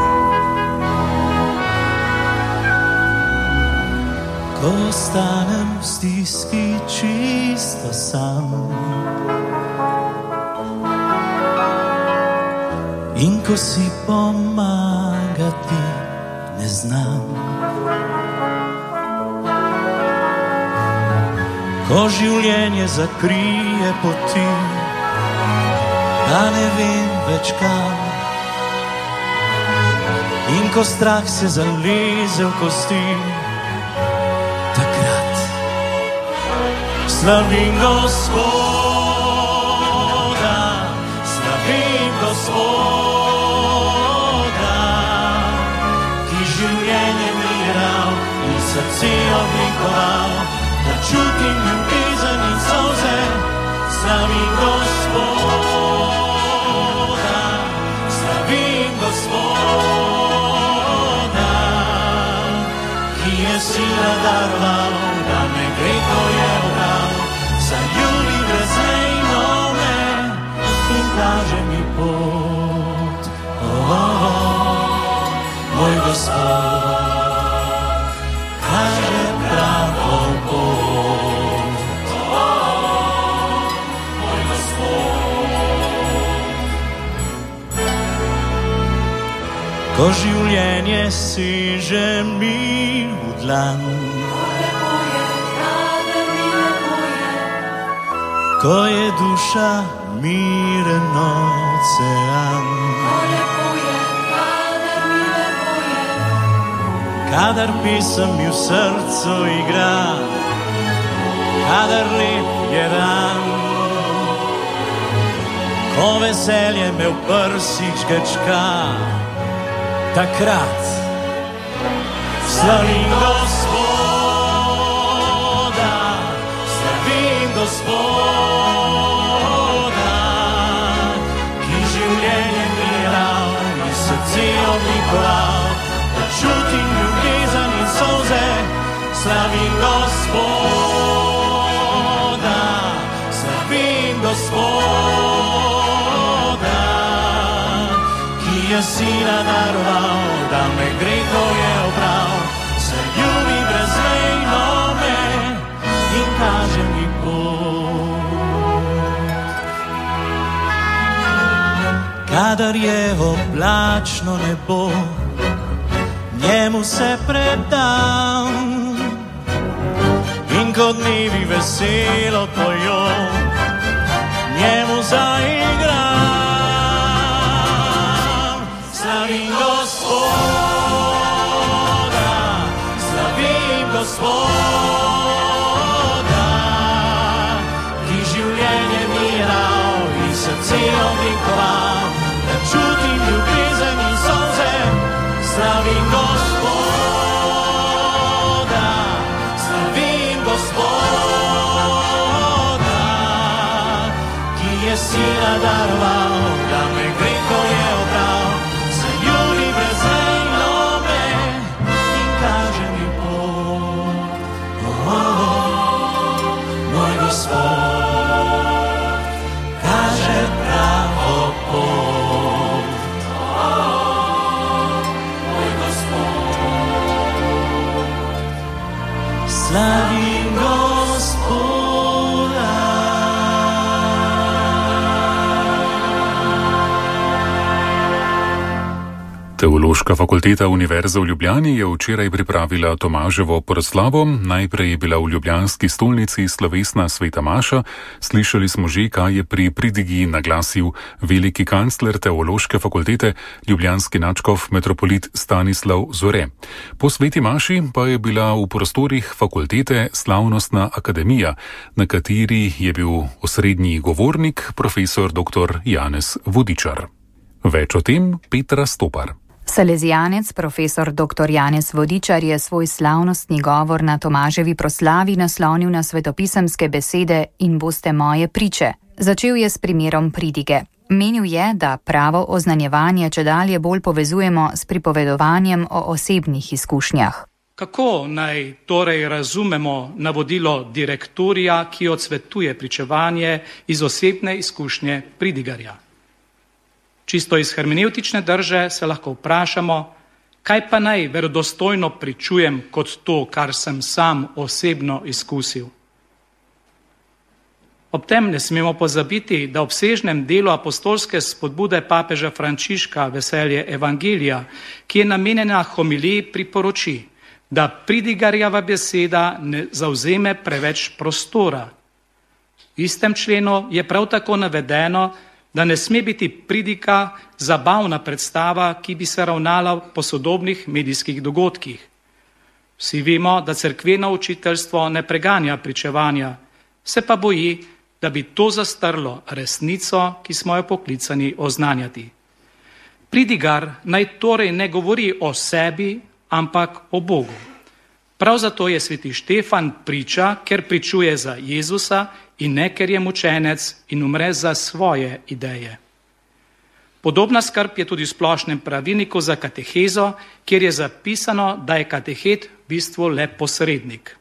Ko stanem
v stiski čisto sam. In ko si pomagati ne znam, ko življenje zakrije poti, da ne vem več kam, in ko strah se zaleze v kosti, takrat slavim Gospoda, slavim Gospoda, ki življenje miral in srce oblikoval, da čutim ljubezen in solze. Slavim Gospoda, slavim Gospoda, ki je sila daroval, da me greho je obral, zaljubi brezmejno me in kaže mi pot. Oh, oh, oh, moj Gospod, kaže pravo pot. Oh, oh, moj Gospod. Ko življenje seže mi v dlan, ko je duša miren ocean, kadar pesem mi v srcu igra, kadar lep je dan, ko veselje me v prsih žgečka, takrat slavim Gospoda, slavim Gospoda, ki življenje miral in srce oblikoval, da čutim ljubezen in solze. Slavim Gospoda, slavim Gospoda, ki je sila daroval, da me greho je obral, zaljubi brezmejno me in kaže mi pot. Kadar je oblačno nebo, njemu se predam, in ko dnevi veselo pojo, njemu zaigram. Slavim Gospoda, slavim Gospoda, ki življenje miral in srce oblikoval, da čutim ljubezen in solze. Slavim Gospoda, slavim Gospoda, ki je sila daroval, da me greho je obral, zaljubi brezmejno me in kaže mi pot. Oh, oh, oh, moj Gospod, kaže pravo pot. Oh, slavim Gospoda.
Teološka fakulteta Univerze v Ljubljani je včeraj pripravila Tomaževo proslavo. Najprej je bila v ljubljanski stolnici slovesna sveta maša. Slišali smo že, kaj je pri pridigi naglasil veliki kancler Teološke fakultete, ljubljanski nadškof metropolit Stanislav Zore. Po sveti maši pa je bila v prostorih fakultete slavnostna akademija, na kateri je bil osrednji govornik profesor doktor Janez Vodičar. Več o tem Petra Stopar.
Salezijanec profesor doktor Janez Vodičar je svoj slavnostni govor na Tomaževi proslavi naslonil na svetopisemske besede In boste moje priče. Začel je s primerom pridige. Menil je, da pravo oznanjevanje čedalje bolj povezujemo s pripovedovanjem o osebnih izkušnjah.
Kako naj torej razumemo navodilo direktorija, ki odsvetuje pričevanje iz osebne izkušnje pridigarja? Čisto iz hermenevtične drže se lahko vprašamo, Kaj pa naj verodostojno pričujem kot to, kar sem sam osebno izkusil? Ob tem ne smemo pozabiti, da v obsežnem delu apostolske spodbude papeža Frančiška Veselje evangelija, ki je namenjena homiliji, priporoči, da pridigarjeva beseda ne zavzeme preveč prostora. V istem členu je prav tako navedeno, da ne sme biti pridika zabavna predstava, ki bi se ravnala po sodobnih medijskih dogodkih. Vsi vemo, da cerkveno učiteljstvo ne preganja pričevanja, se pa boji, da bi to zastrlo resnico, ki smo jo poklicani oznanjati. Pridigar naj torej ne govori o sebi, ampak o Bogu. Prav zato je sveti Štefan priča, ker pričuje za Jezusa in ne, ker je mučenec in umre za svoje ideje. Podobna skrb je tudi v splošnem pravilniku za katehezo, kjer je zapisano, da je katehet v bistvu le posrednik.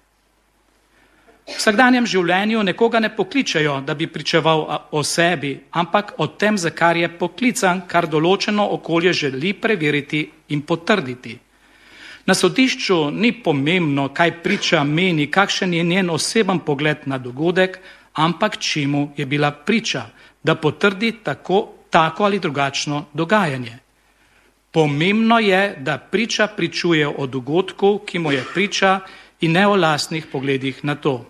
V vsakdanjem življenju nekoga ne pokličejo, da bi pričeval o sebi, ampak o tem, za kar je poklican, kar določeno okolje želi preveriti in potrditi. Na sodišču ni pomembno, kaj priča meni, kakšen je njen oseben pogled na dogodek, ampak čemu je bila priča, da potrdi tako, tako ali drugačno dogajanje. Pomembno je, da priča pričuje o dogodku, ki mu je priča, in ne o lastnih pogledih na to.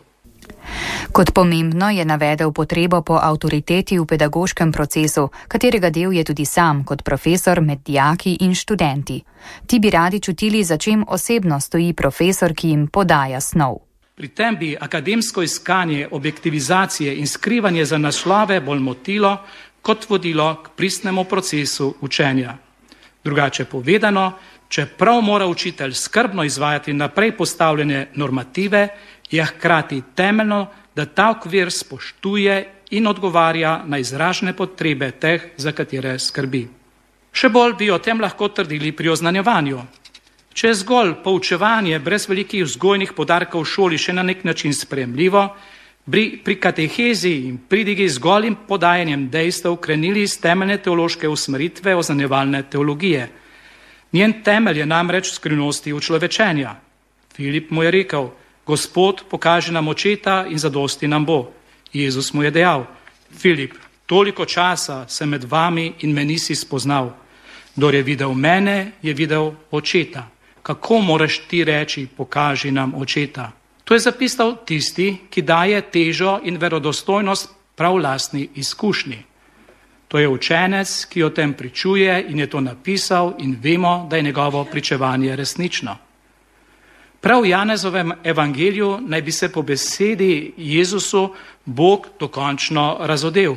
Kot pomembno je navedel potrebo po avtoriteti v pedagoškem procesu, katerega del je tudi sam kot profesor med dijaki in študenti. Ti bi radi čutili, za čem osebno stoji profesor, ki jim podaja snov.
Pri tem bi akademsko iskanje objektivizacije in skrivanje za naslove bolj motilo, kot vodilo k pristnemu procesu učenja. Drugače povedano, čeprav mora učitelj skrbno izvajati naprej postavljene normative, je hkrati temeljno, da ta okvir spoštuje in odgovarja na izražene potrebe teh, za katere skrbi. Še bolj bi o tem lahko trdili pri oznanjevanju. Če je zgolj poučevanje brez velikih vzgojnih poudarkov v šoli še na nek način sprejemljivo, bi pri katehezi in pridigi z golim podajanjem dejstev krenili iz temeljne teološke usmeritve oznanjevalne teologije. Njen temelj je namreč v skrivnosti učlovečenja. Filip mu je rekel: Gospod, pokaži nam očeta in zadosti nam bo. Jezus mu je dejal: Filip, toliko časa sem med vami in me nisi spoznal. Kdor je videl mene, je videl očeta. Kako moraš ti reči, pokaži nam očeta? To je zapisal tisti, ki daje težo in verodostojnost prav lastni izkušnji. To je učenec, ki o tem pričuje in je to napisal in vemo, da je njegovo pričevanje resnično. Prav v Janezovem evangeliju naj bi se po besedi Jezusu Bog dokončno razodel.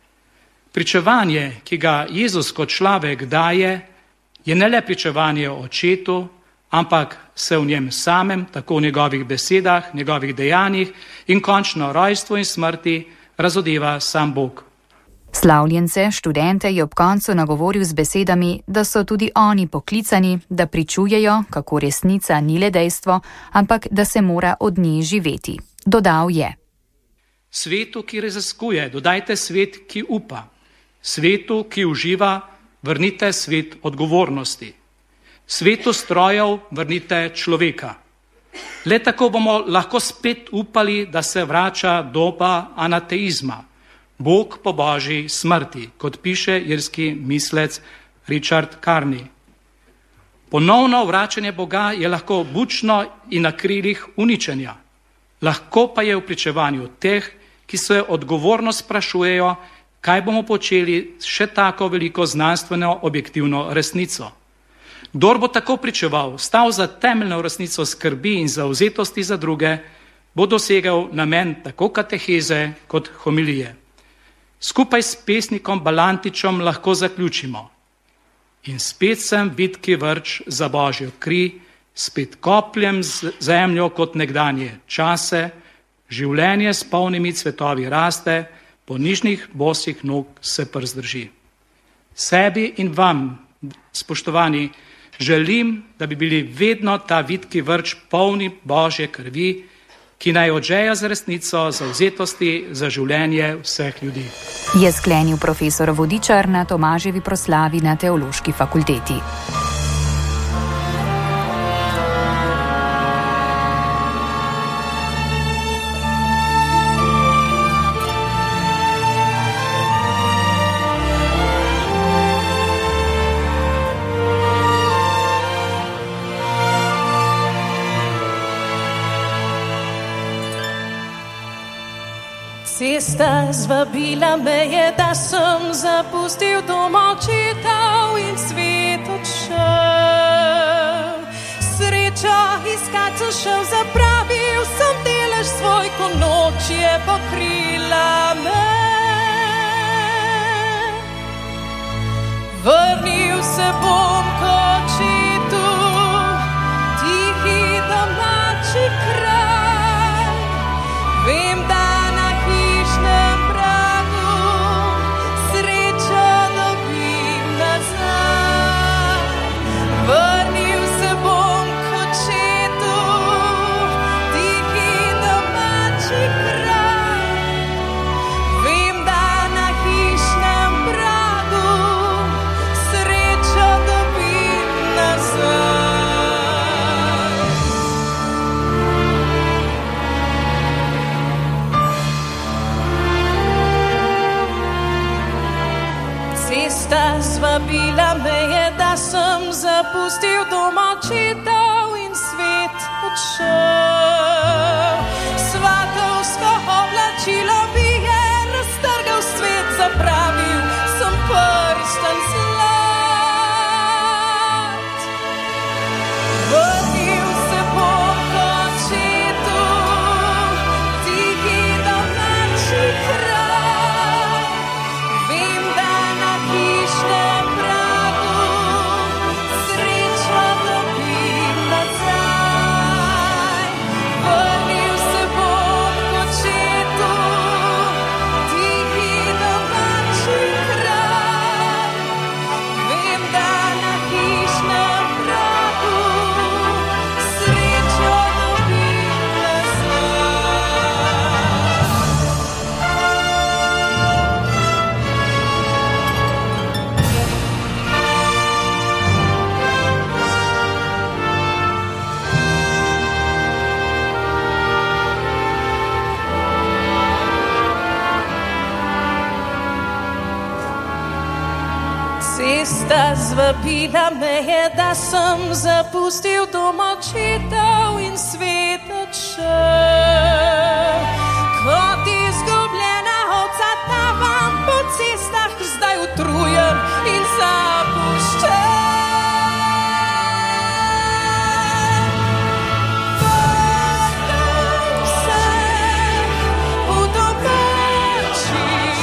Pričevanje, ki ga Jezus kot človek daje, je ne le pričevanje o očetu, ampak se v njem samem, tako v njegovih besedah, njegovih dejanjih in končno rojstvo in smrti razodeva sam Bog.
Slavljence, študente je ob koncu nagovoril z besedami, da so tudi oni poklicani, da pričujejo, kako resnica ni le dejstvo, ampak da se mora od nje živeti. Dodal je:
Svetu, ki raziskuje, dodajte svet, ki upa. Svetu, ki uživa, vrnite svet odgovornosti. Svetu strojev vrnite človeka. Le tako bomo lahko spet upali, da se vrača doba anateizma. Bog po božji smrti, kot piše irski mislec Richard Carney. Ponovno vračanje Boga je lahko bučno in na krilih uničenja. Lahko pa je v pričevanju teh, ki se odgovorno sprašujejo, kaj bomo počeli s še tako veliko znanstveno objektivno resnico. Kdor bo tako pričeval, stal za temeljno resnico skrbi in zavzetosti za druge, bo dosegel namen tako kateheze kot homilije. Skupaj s pesnikom Balantičem lahko zaključimo: In spet sem vitki vrč za božjo kri, spet kopljem zemljo kot nekdanje čase, življenje s polnimi cvetovi raste, po nižnih bosih nog se przdrži. Sebi in vam, spoštovani, želim, da bi bili vedno ta vitki vrč polni božje krvi, ki naj odžeja z resnico zavzetosti za življenje vseh ljudi.
Je sklenil profesor Vodičar na Tomaževi proslavi na Teološki fakulteti.
Cesta zvabila me je, da sem zapustil dom očetov in svet odšel. Srečo iskat sem šel, zapravil sem delež svoj, ko noč je pokrila me. Vrnil se bom k očetu, tihi domači kraj. Vem, da na hišnem pragu srečo dobim nazaj. Vrnil se bom k očetu, tihi domači kraj. Vem, da na hišnem pragu srečo dobim nazaj. Cesta zvabila me je, da sem zapustil dom očetov in svet odšel. Svatovsko oblačilo bi je raztrgal, svet zapravil, sem prsten zlat. Vrnil se bom k očetu, tihi domači kraj. Vem, da na hišnem pragu srečo dobim nazaj. Vrnil se bom k očetu, tihi domači kraj. Vem, da na hišnem pragu srečo dobim Cesta zvabila me je, da sem zapustil dom očetov in svet odšel. Kot izgubljena ovca tavam po cestah, zdaj utrujen in zapuščen. Vrnem se v domači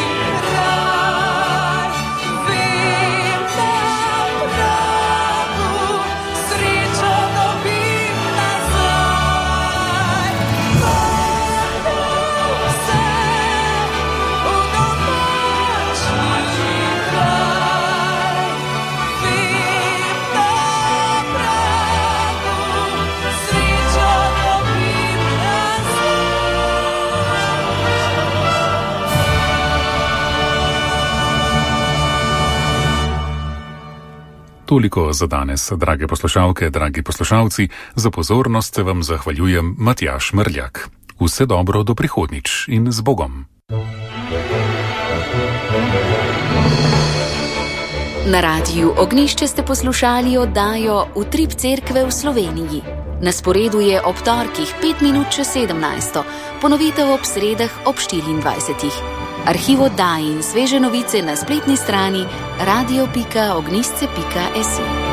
kraj. Vem, da pragu srečo dobim nazaj. Vrnem se v domači kraj. Vem, da pragu srečo dobim nazaj.
Toliko za danes, drage poslušalke, dragi poslušalci. Za pozornost se vam zahvaljujem Matjaž Mrljak. Vse dobro do prihodnjič in z Bogom.
Na radiju Ognjišče ste poslušali oddajo Utrip cerkve v Sloveniji. Na sporedu je ob torkih pet minut čez sedemnajsto, ponovitev ob sredah ob štiriindvajsetih. Arhiv oddaj in sveže novice na spletni strani radio pika ognjišče pika si.